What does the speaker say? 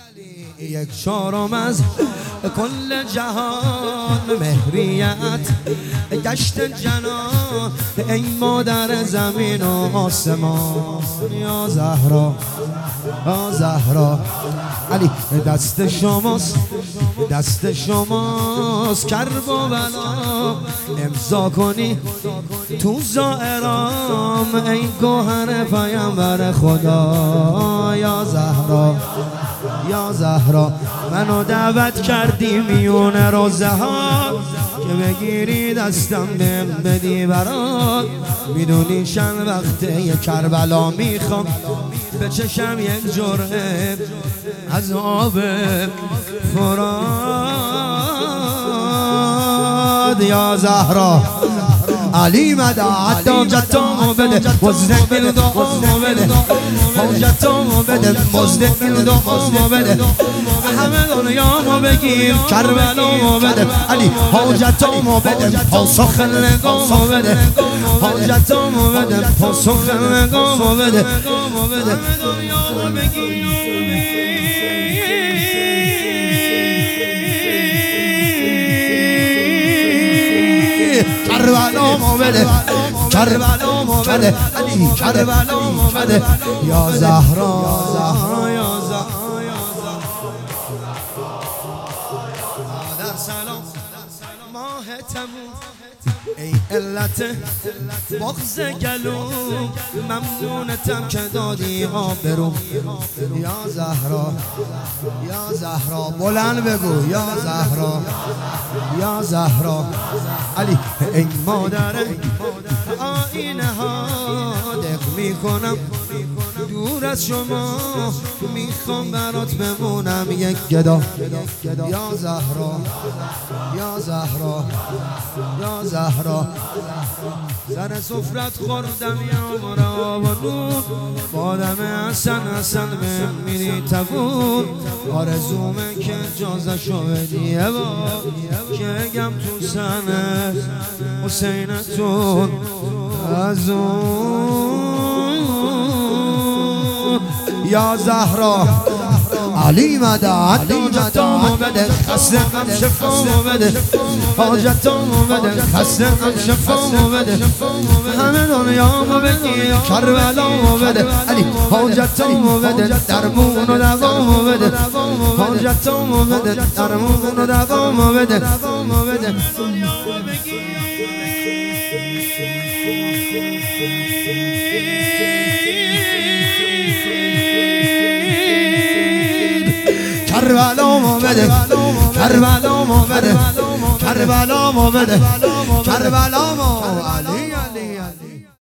یک چهارم از کل جهان مهریت گشت جنان ای مادر زمین و آسمان. یا زهرا یا زهرا علی دست شماست دست شماست کرب و بلا امضا کنی تو زائرام ای گوهر پیامبر خدا. یا زهرا یا زهرا منو دعوت کردی میون روزه ها که بگیری دستم بهم بدی برات. میدونی چند وقته یه کربلا میخوام بچشم یک جرعه از آب فرات. یا زهرا علی مدد حاجتامو بده مزد این دعامو بده حاجتامو بده مزد این دعامو بده همه دنیامو بگیر کربلامو بده علی حاجتامو بده پاسخ نگامو بده حاجتامو بده پاسخ نگامو بده همه دنیامو بگیر کربلامو بده کربلامو بده علی کربلامو بده. یا زهرا یا زهرا در سلام ماه تموم ای علت بغض گلو ممنونتم که دادی آبرو. یا زهرا یا زهرا بلند بگو یا زهرا یا زهرا علی ای مادر آینه ها دق میکنم دور از شما میخوام برات بمونم یک گدا. یا زهرا یا زهرا یا زهرا سر سفرت خوردم یا مرا و نور بادم حسن حسن به میری تبون. آرزومه که جازشو بدی یه بار که گم تو سنه حسینتون از اون. یا زهرا علی مدد حاجتامو بده خسته غم شفامو بده حاجتامو بده خسته غم شفامو بده همه دنیامو بگیر کربلامو بده علی حاجتامو بده درمون و دوامو بده حاجتامو بده درمون و دوامو بده کربلامو بده کربلامو بده کربلامو بده کربلامو